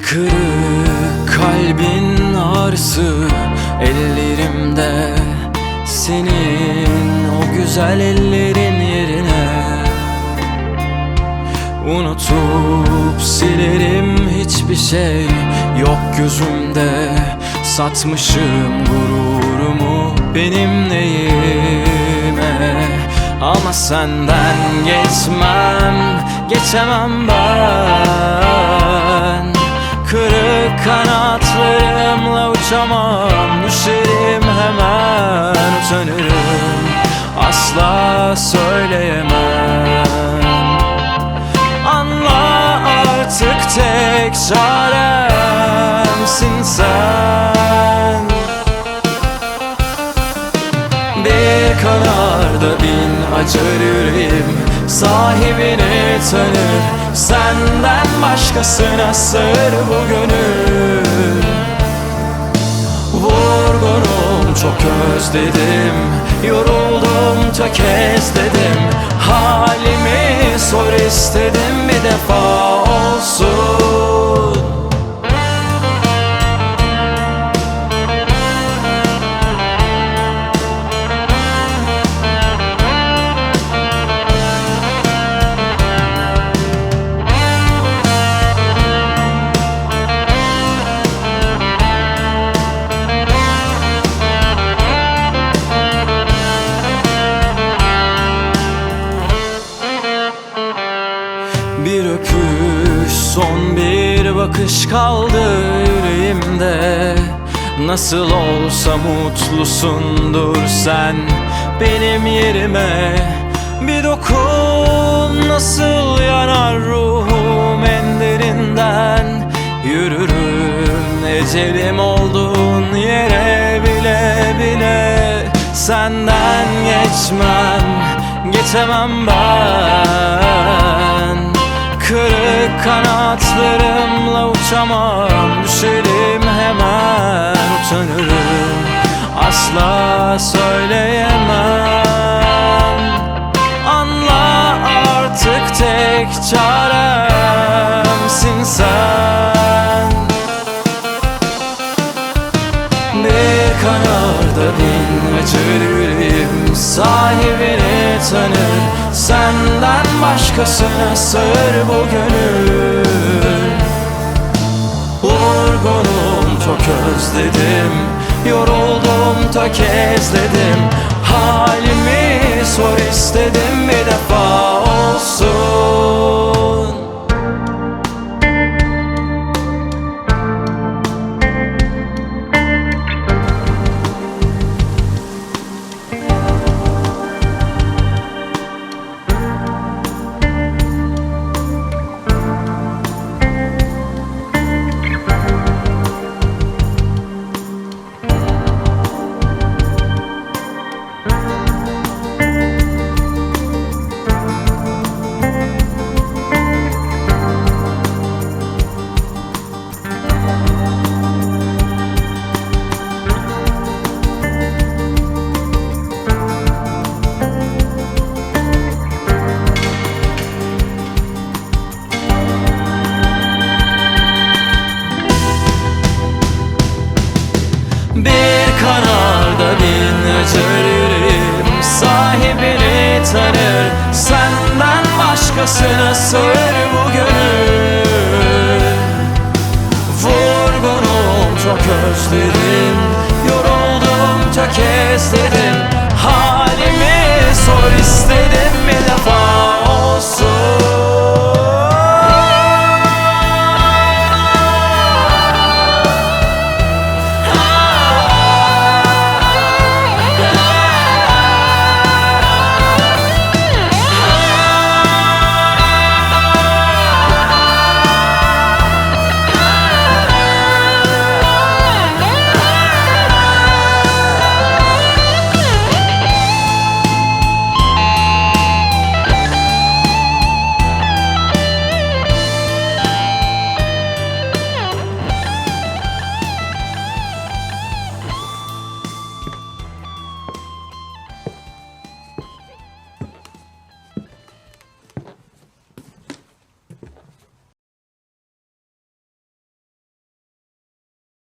Kırık kalbin ağrısı ellerimde, senin o güzel ellerin yerine. Unutup silerim, hiçbir şey yok gözümde. Satmışım gururumu benim neyime. Ama senden geçemem ben. Kırık kanatlarımla uçamam, düşerim hemen, utanırım, asla söyleyemem. Anla artık, tek çaremsin sen. Bir kanarda bin acır yüreğim, sahibini tanır. Senden başkasına sır bu gönül. Vurgunum, çok özledim, yoruldum, tökezledim. Halimi sor istedim, bir defa olsun. Bir öpüş, son bir bakış kaldı yüreğimde. Nasıl olsa mutlusundur sen benim yerime. Bir dokun, nasıl yanar ruhum en derinden. Yürürüm ecelim olduğun yere bile bile. Senden geçemem ben. Kırık kanatlarımla uçamam, düşerim hemen, utanırım, asla söyleyemem. Anla artık, tek çaremsin sen. Bir kanarda bin acır yüreğim, sahibini tanır. Senden başkasına sır bu gönül. Vurgunum, çok özledim, yoruldum, tökezledim. Halimi sor istedim, bir defa olsun. Bir kanarda bin acır yüreğim, sahibini tanır. Senden başkasına sır bu gönül. Vurgunum, çok özledim, yoruldum, tökezledim.